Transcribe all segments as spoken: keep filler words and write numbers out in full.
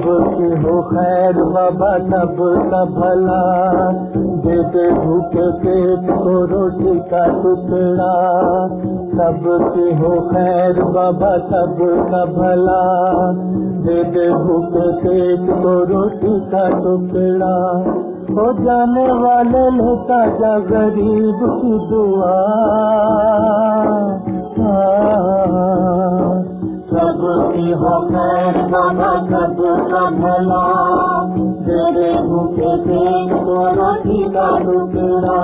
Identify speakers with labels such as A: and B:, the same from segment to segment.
A: सबकी हो खैर बाबा सबका भला, दे दे भूखे पेट को रोटी का टुकड़ा। सबकी हो खैर बाबा सबका भला, दे दे भूखे पेट को रोटी का टुकड़ा। हो जाने वाले लेता जा गरीब की दुआ। सबकी हो खैर बाबा सबका भला, दे दे भूखे पेट को रोटी का टुकड़ा।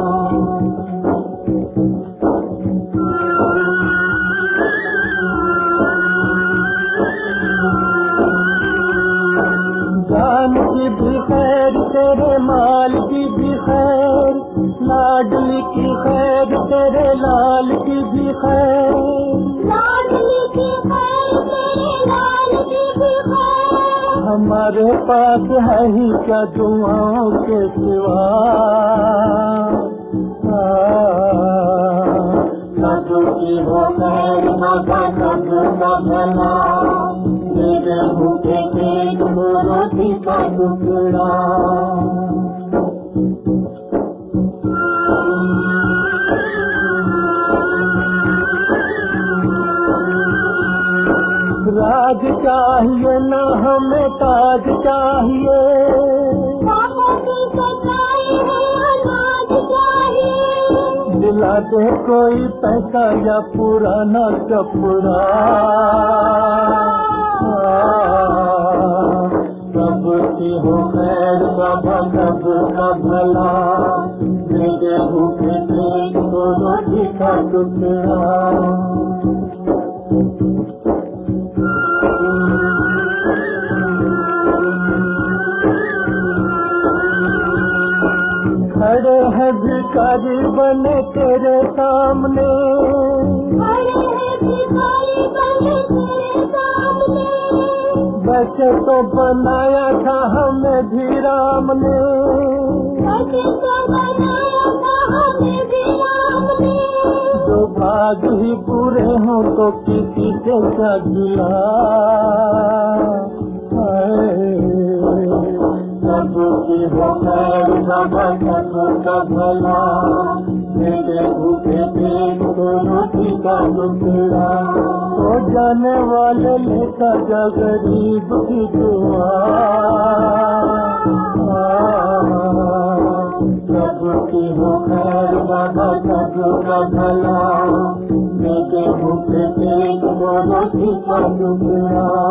A: जान की भी खैर तेरे माल की भी खैर, लाडली की खैर तेरे लाल की भी खैर। लाडली की खैर तेरे लाल की भी खैर, हमारे पास है ही क्या दुआओं के सिवा। सबकी हो खैर बाबा सबका भला, दे दे भूखे पेट को रोटी का टुकड़ा। राज चाहिए ना हमें ताज चाहिए, दिला दे कोई पैसा या पुराना कपड़ा। सबकी हो खैर बाबा सबका भला, दे दे भूखे पेट को रोटी का टुकड़ा। खड़े हैं भिखारी बने तेरे सामने, बच्चे तो बनाया था हमें भी राम ने। जो भाग ही बुरे हो तो किसी से क्या गिला। सबकी हो खैर बाबा सबका भला, दे दे भूखे पेट को रोटी का टुकड़ा। हो जाने वाले लेता जा गरीब की दुआ। सबकी हो खैर बाबा सबका भला, दे दे भूखे पेट को रोटी का टुकड़ा।